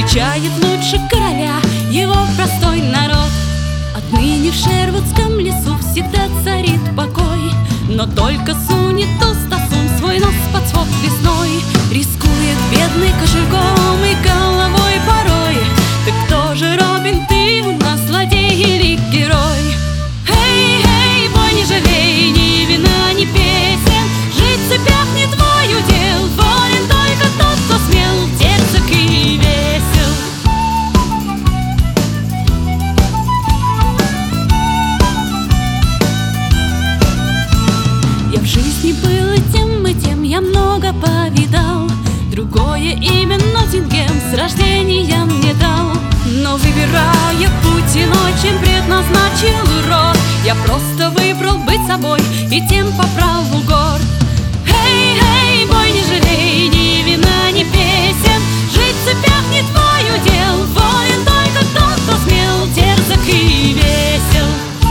встречает лучше короля его простой народ. Отныне в Шервудском лесу всегда царит покой, но только сунет толстосум свой нос под свод весной. Рискует бедный кошельком и головой порой. Ты кто же, Робин, ты у нас злодей или герой? Эй, эй, бой, не жалей ни вина, ни песен. Жить в цепях не твой удел, волен только тот, кто смел, дерзок и весел. Я в жизни был и тем я много повидал. Другое имя Ноттингем с рождения мне дал. Но выбирая путь иной, чем предназначил род, я просто выбрал быть собой и тем по праву горд. Эй, эй, бой, не жалей ни вина, ни песен. Жить в цепях не твой удел, волен только тот, кто смел, дерзок и весел.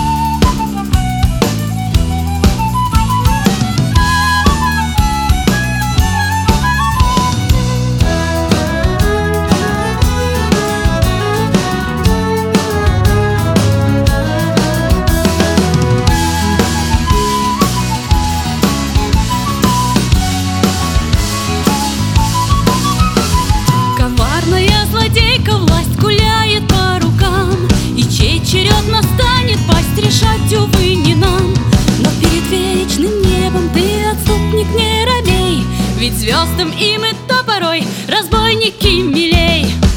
Злодейка власть гуляет по рукам, и чей черед настанет, пасть решать, увы, не нам. Но перед вечным небом ты, отступник, не робей, ведь звездам им и то порой разбойники милей.